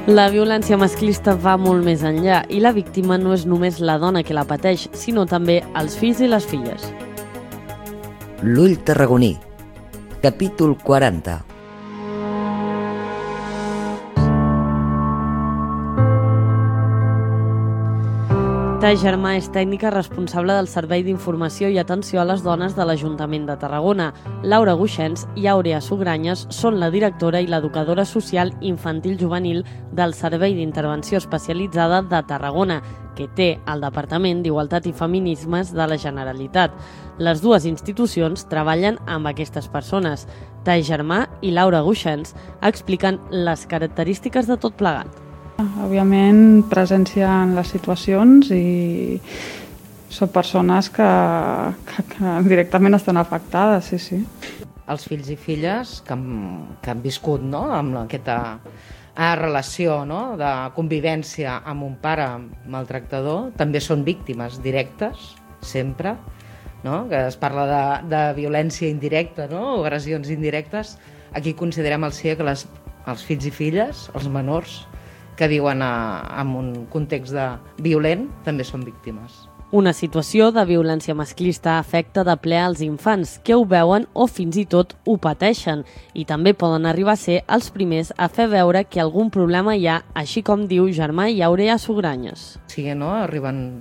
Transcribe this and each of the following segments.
La violència masclista va molt més enllà i la víctima no és només la dona que la pateix, sinó també els fills i les filles. L'ull tarragoní, capítol 40. Tai Germà és tècnica responsable del Servei d'Informació i Atenció a les Dones de l'Ajuntament de Tarragona. Laura Guixens i Àurea Sugranyes són la directora i l'educadora social infantil-juvenil del Servei d'Intervenció Especialitzada de Tarragona, que té el Departament d'Igualtat i Feminismes de la Generalitat. Les dues institucions treballen amb aquestes persones. Tai Germà i Laura Guixens expliquen les característiques de tot plegat. Òbviament, presència en les situacions i són persones que directament estan afectades, sí. Els fills i filles que han viscut, no?, amb aquesta relació, no?, de convivència amb un pare maltractador, també són víctimes directes, sempre, no?, que es parla de violència indirecta, no?, o agressions indirectes. Aquí considerem el CIE que els fills i filles, els menors, que viuen en un context violent, també són víctimes. Una situació de violència masclista afecta de ple als infants, que ho veuen o fins i tot ho pateixen, i també poden arribar a ser els primers a fer veure que algun problema hi ha, així com diu Germà i Àurea Sugranyes. Sí, no? Arriben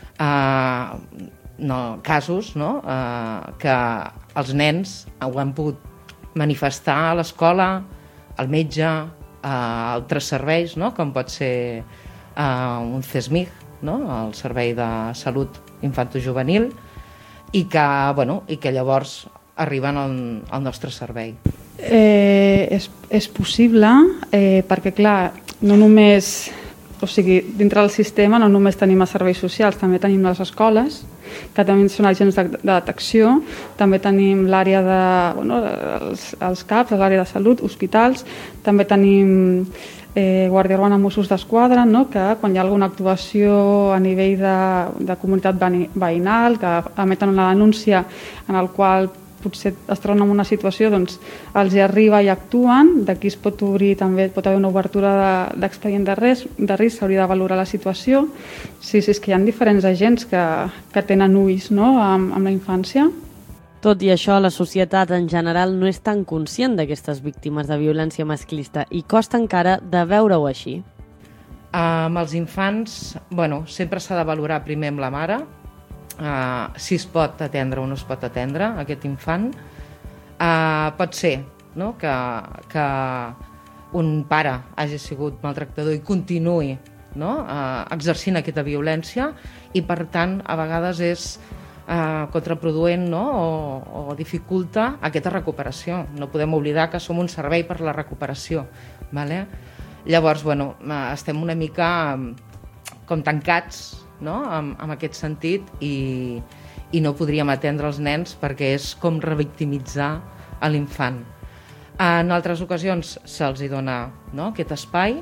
casos, no?, que els nens ho han pogut manifestar a l'escola, al metge, altres serveis, no?, com pot ser un CESMIG, no?, el Servei de Salut Infantojuvenil, i que llavors arriben al nostre servei. És possible, perquè clar, no només, dintre del sistema no només tenim els serveis socials, també tenim les escoles, que també són agents de detecció, també tenim l'àrea els CAPs, l'àrea de salut, hospitals, també tenim Guàrdia Urbana, Mossos d'Esquadra, no?, que quan hi ha alguna actuació a nivell de comunitat veïnal, que emeten una denúncia en el qual potser es troben en una situació, doncs els hi arriba i actuen. D'aquí es pot obrir, també pot haver una obertura d'expedient de risc, s'hauria de valorar la situació. Sí, és que hi ha diferents agents que tenen ulls, no?, amb la infància. Tot i això, la societat en general no és tan conscient d'aquestes víctimes de violència masclista i costa encara de veure-ho així. Amb els infants, sempre s'ha de valorar primer amb la mare, si es pot atendre o no es pot atendre aquest infant. Pot ser, no?, que un pare hagi sigut maltractador i continuï, no?, exercint aquesta violència, i per tant a vegades és contraproduent, no?, o dificulta aquesta recuperació. No podem oblidar que som un servei per la recuperació, vale? Llavors, estem una mica com tancats, no?, en aquest sentit, i no podríem atendre els nens perquè és com revictimitzar a l'infant. En altres ocasions se'ls dona, no?, aquest espai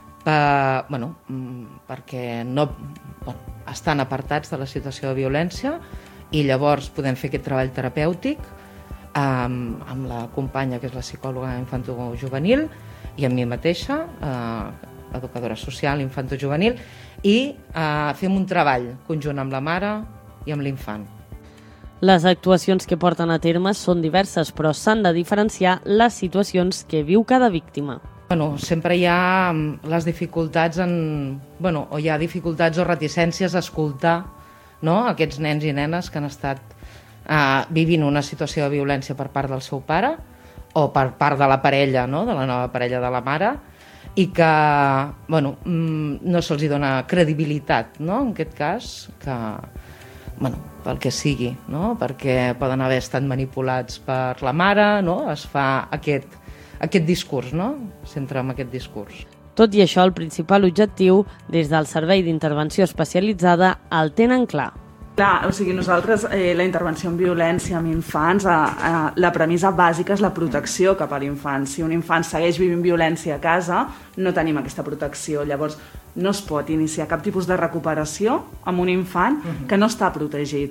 perquè estan apartats de la situació de violència, i llavors podem fer aquest treball terapèutic amb la companya, que és la psicòloga infantojuvenil, i amb mi mateixa, educadora social infantojuvenil, i fem un treball conjunt amb la mare i amb l'infant. Les actuacions que porten a terme són diverses, però s'han de diferenciar les situacions que viu cada víctima. Sempre hi ha les dificultats o hi ha dificultats o reticències a escoltar, no?, aquests nens i nenes que han estat vivint una situació de violència per part del seu pare o per part de la parella, no?, de la nova parella de la mare, i que no se'ls dona credibilitat, no?, en aquest cas, pel que sigui, no?, perquè poden haver estat manipulats per la mare, no?, es fa aquest discurs, no?, s'entra en aquest discurs. Tot i això, el principal objectiu, des del Servei d'Intervenció Especialitzada, el tenen clar. Clar, nosaltres, la intervenció en violència amb infants, la premissa bàsica és la protecció cap a l'infant. Si un infant segueix vivint violència a casa, no tenim aquesta protecció. Llavors, no es pot iniciar cap tipus de recuperació amb un infant que no està protegit.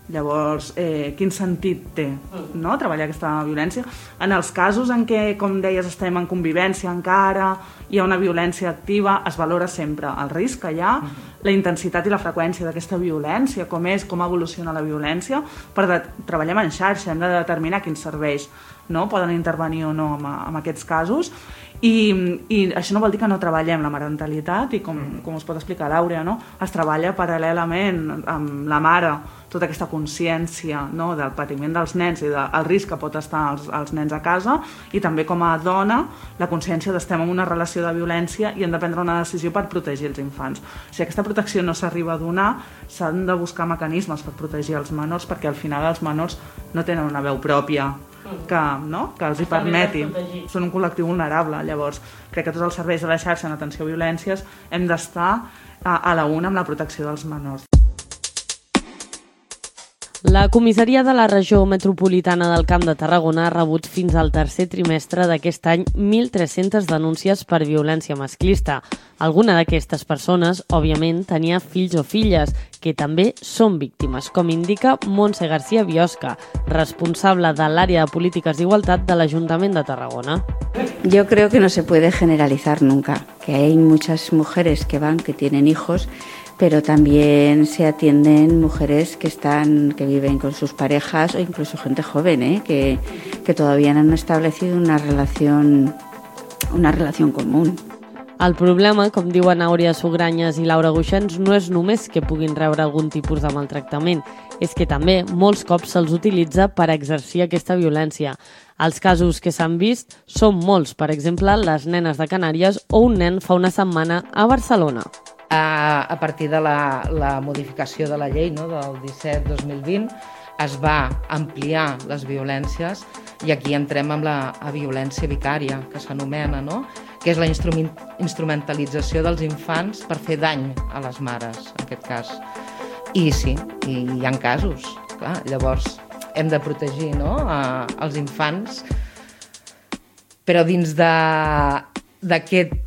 Llavors, quin sentit té, no?, treballar aquesta violència? En els casos en què, com deies, estem en convivència encara, hi ha una violència activa, es valora sempre el risc que hi ha, la intensitat i la freqüència d'aquesta violència, com evoluciona la violència. Treballem en xarxa, hem de determinar quins serveis, no?, poden intervenir o no en aquests casos, i això no vol dir que no treballem la marentalitat, i com us pot explicar l'Àurea, no?, es treballa paral·lelament amb la mare, tota aquesta consciència, no?, del patiment dels nens i del risc que pot estar els nens a casa, i també com a dona la consciència d'estem en una relació de violència i hem de prendre una decisió per protegir els infants. Si aquesta protecció no s'arriba a donar, s'han de buscar mecanismes per protegir els menors, perquè al final els menors no tenen una veu pròpia que els hi permeti. Són un col·lectiu vulnerable. Llavors, crec que tots els serveis de la xarxa en atenció a violències hem d'estar a la una amb la protecció dels menors. La comissaria de la regió metropolitana del Camp de Tarragona ha rebut fins al tercer trimestre d'aquest any 1.300 denúncies per violència masclista. Alguna d'aquestes persones, òbviament, tenia fills o filles, que també són víctimes, com indica Montse García Biosca, responsable de l'àrea de polítiques d'igualtat de l'Ajuntament de Tarragona. Yo creo que no se puede generalizar nunca, que hay muchas mujeres que van, que tienen hijos, pero también se atienden mujeres que viven con sus parejas o incluso gente joven, que todavía no han establecido una relación común. El problema, com diuen Àurea Sugranyes i Laura Guixens, no és només que puguin rebre algun tipus de maltractament, és que també molts cops se'ls utilitza per exercir aquesta violència. Els casos que s'han vist són molts, per exemple, les nenes de Canàries o un nen fa una setmana a Barcelona. A partir de la modificació de la llei, no, del 17-2020, es va ampliar les violències i aquí entrem amb la violència vicària, que s'anomena, no?, que és la instrumentalització dels infants per fer dany a les mares, en aquest cas. I sí, hi ha casos, clar, llavors hem de protegir, no?, els infants, però dins d'aquesta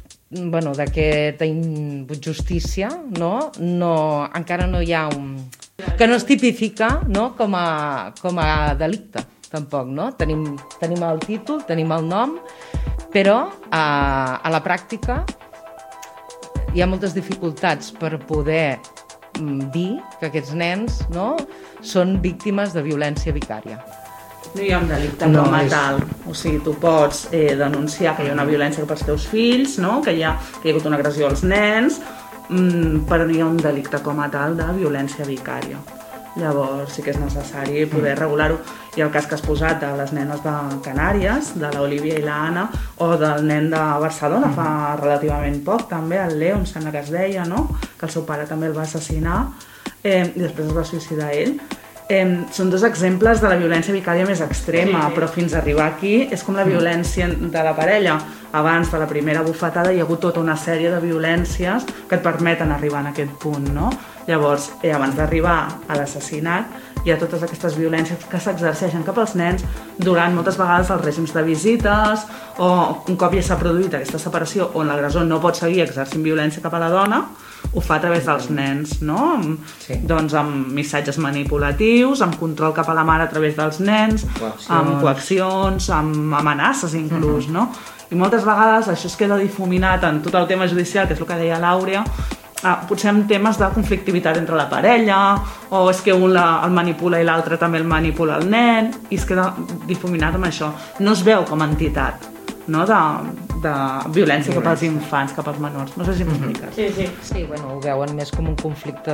injustícia, no, encara no hi ha que no es tipifica, no, com a delicte, tampoc, no? Tenim el títol, tenim el nom, però a la pràctica hi ha moltes dificultats per poder dir que aquests nens, no, són víctimes de violència vicària. No hi ha un delicte com a tal. O sigui, tu pots denunciar que hi ha una violència pels teus fills, no?, que hi ha hagut una agressió als nens, però no hi ha un delicte com a tal de violència vicària. Llavors sí que és necessari poder regular-ho. Hi ha el cas que has posat de les nenes de Canàries, de l'Olivia i l'Anna, o del nen de Barcelona fa relativament poc, també, el Leo, em sembla que es deia, no?, que el seu pare també el va assassinar i després es va suïcidar ell. Són dos exemples de la violència vicària més extrema, però fins a arribar aquí és com la violència de la parella. Abans de la primera bufetada hi ha hagut tota una sèrie de violències que et permeten arribar a aquest punt, no? Llavors, abans d'arribar a l'assassinat, hi ha totes aquestes violències que s'exerceixen cap als nens durant moltes vegades els règims de visites, o un cop ja s'ha produït aquesta separació on l'agressor no pot seguir exercint violència cap a la dona, ho fa a través dels nens, no? Doncs amb missatges manipulatius, amb control cap a la mare a través dels nens, amb coaccions, amb amenaces inclús, no? I moltes vegades això es queda difuminat en tot el tema judicial, que és el que deia l'Àurea, potser amb temes de conflictivitat entre la parella, o és que un el manipula i l'altre també el manipula el nen, i es queda difuminat amb això. No es veu com a entitat, no?, de violència cap als infants, cap als menors. No sé si m'expliques. Sí, bueno, ho veuen més com un conflicte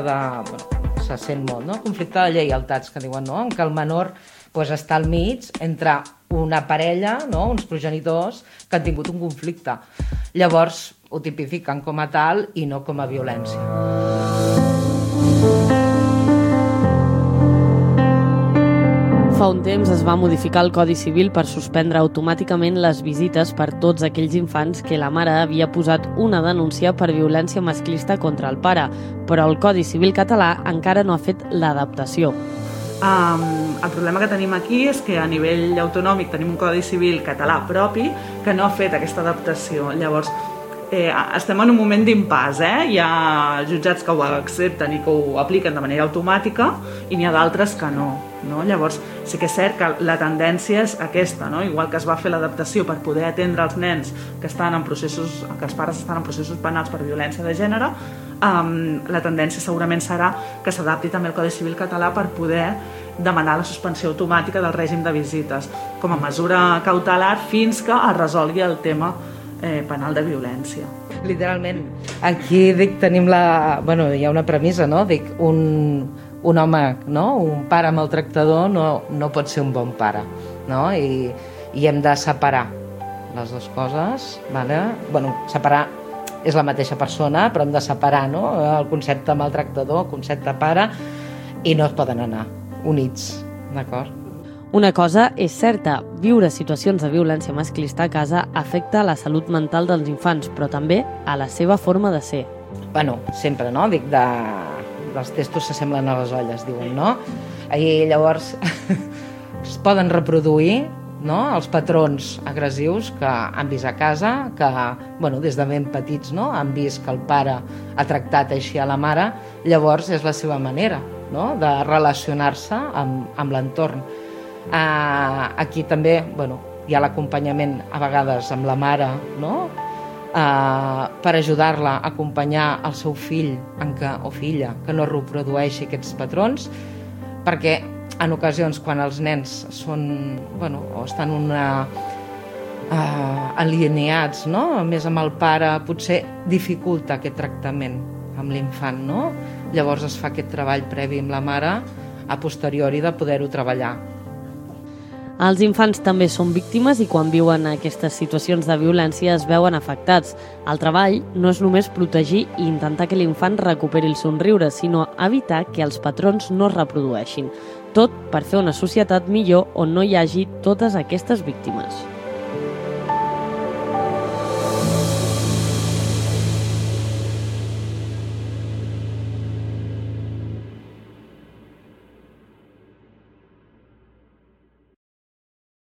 se sent molt, no?, conflicte de lleialtats, que diuen, no?, en què el menor està al mig entre una parella, no?, uns progenitors que han tingut un conflicte. Llavors ho tipifiquen com a tal i no com a violència. Fa un temps es va modificar el Codi Civil per suspendre automàticament les visites per tots aquells infants que la mare havia posat una denúncia per violència masclista contra el pare, però el Codi Civil català encara no ha fet l'adaptació. El problema que tenim aquí és que a nivell autonòmic tenim un Codi Civil català propi que no ha fet aquesta adaptació. Llavors, estem en un moment d'impàs, hi ha jutjats que ho accepten i que ho apliquen de manera automàtica i n'hi ha d'altres que no. Llavors sí que és cert que la tendència és aquesta, igual que es va fer l'adaptació per poder atendre els nens que els pares estan en processos penals per violència de gènere, la tendència segurament serà que s'adapti també el Codi Civil català per poder demanar la suspensió automàtica del règim de visites com a mesura cautelar fins que es resolgui el tema penal de violència. Literalment, aquí tenim hi ha una premissa, un home, un pare maltractador no pot ser un bon pare, i hem de separar les dues coses, separar és la mateixa persona, però hem de separar el concepte maltractador, el concepte pare, i no es poden anar units, d'acord? Una cosa és certa, viure situacions de violència masclista a casa afecta la salut mental dels infants, però també a la seva forma de ser. Sempre, els testos s'assemblen a les olles, diuen, I llavors es poden reproduir els patrons agressius que han vist a casa, que des de ben petits han vist que el pare ha tractat així a la mare, llavors és la seva manera de relacionar-se amb l'entorn. Aquí també hi ha l'acompanyament a vegades amb la mare per ajudar-la a acompanyar el seu fill o filla que no reprodueixi aquests patrons, perquè en ocasions quan els nens són o estan alineats més amb el pare, potser dificulta aquest tractament amb l'infant, llavors es fa aquest treball previ amb la mare a posteriori de poder-ho treballar. Els infants també són víctimes i quan viuen aquestes situacions de violència es veuen afectats. El treball no és només protegir i intentar que l'infant recuperi el somriure, sinó evitar que els patrons no es reprodueixin. Tot per fer una societat millor on no hi hagi totes aquestes víctimes.